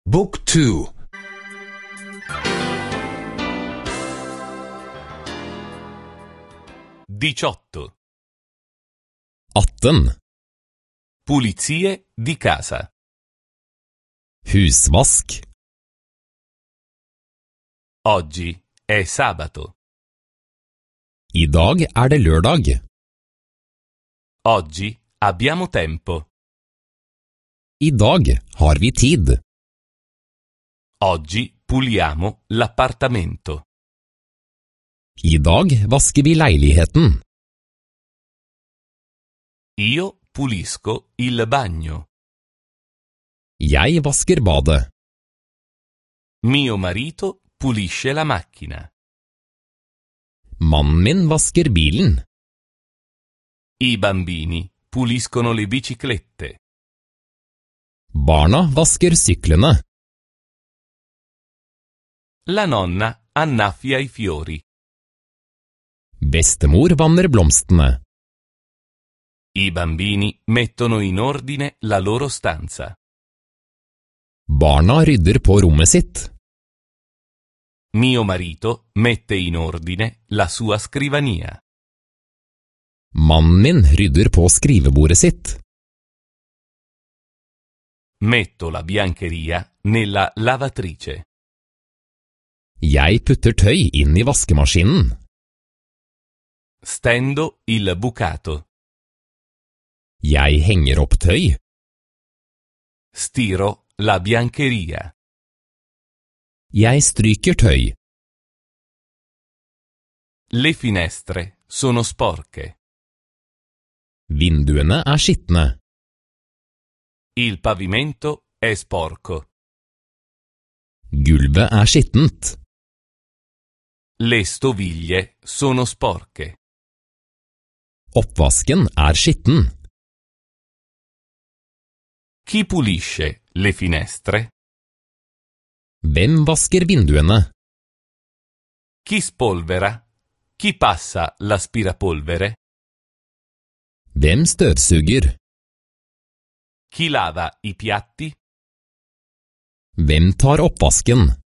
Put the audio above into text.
Book 2. 18. 18. Pulizie di casa. Husvask. Oggi è sabato. I dag det lørdag. Oggi abbiamo tempo. I dag har vi tid. Oggi puliamo l'appartamento. I dag vasker vi leiligheten. Io pulisco il bagno. Jeg vasker badet. Mio marito pulisce la macchina. Mannen min vasker bilen. I bambini puliscono le biciclette. Barna vasker syklene. La nonna annaffia i fiori. Bestemor vanner blomstene. I bambini mettono in ordine la loro stanza. Barna rydder på rommet sitt. Mio marito mette in ordine la sua scrivania. Mannen min rydder på skrivebordet sitt. Metto la biancheria nella lavatrice. Jeg putter tøy inn i vaskemaskinen. Stendo il bucato. Jeg henger opp tøy. Stiro la biancheria. Jeg stryker tøy. Le finestre sono sporche. Vinduene skitne. Il pavimento è sporco. Gulvet skittent. Le stoviglie sono sporche. Oppvasken skitten. Chi pulisce le finestre? Hvem vasker vinduene? Chi spolvera? Chi passa l'aspirapolvere? Hvem støvsuger? Chi lava i piatti? Hvem tar oppvasken?